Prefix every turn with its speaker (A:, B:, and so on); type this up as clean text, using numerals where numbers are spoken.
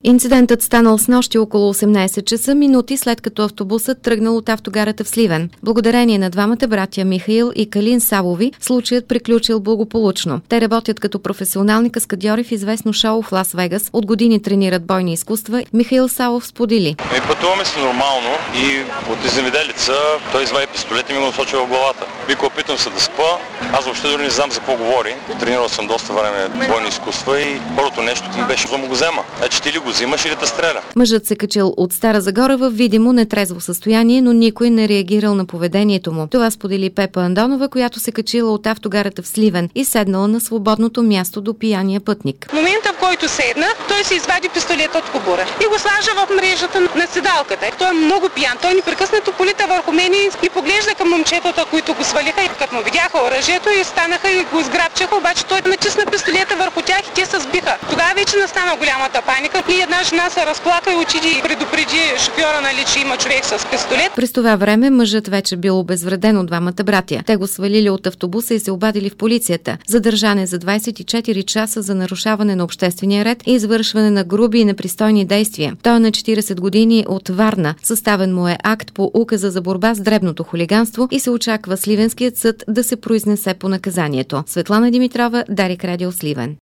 A: Инцидентът станал снощи около 18 часа, минути след като автобусът тръгнал от автогарата в Сливен. Благодарение на двамата братя Михаил и Калин Савови, случаят приключил благополучно. Те работят като професионални каскадьори в известно шоу в Лас Вегас. От години тренират бойни изкуства. Михаил Савов сподели:
B: Пътуваме си нормално и от изневиделица той извади пистолет и ми го насочи в главата. Вика, опитам се да спа. Аз въобще дори не знам за какво говори. Тренирал съм доста време бойни изкуства и първото нещо ми беше да му го взема. Значи ти ли го взимаш или да стреля?
A: Мъжът се качил от Стара Загора в видимо нетрезво състояние, но никой не реагирал на поведението му. Това сподели Пепа Андонова, която се качила от автогарата в Сливен и седнала на свободното място до пияния пътник.
C: В момента, в който седна, той се извади пистолет от кобура и го слажа в мрежата на седалката. Той е много пиян. Той непрекъснато полита върху мене и поглежда към момчетата, които го свалиха. И като му видяха оръжието и станаха и го сграбчаха, обаче той натисна пистолета върху тях и те се сбиха. Тогава вече настана голямата паника и една жена се разплака и отиде и предупреди шофьора, че има човек с пистолет.
A: През това време мъжът вече бил обезвреден от двамата братя. Те го свалили от автобуса и се обадили в полицията. Задържан е за 24 часа за нарушаване на обществения ред и извършване на груби и непристойни действия. Той е на 40 години от Варна. Съставен му е акт по указа за борба с дребното хулиганство и се очаква Сливенският съд да се произнесе по наказанието. Светлана Димитрова, Дарик Радио, Сливен.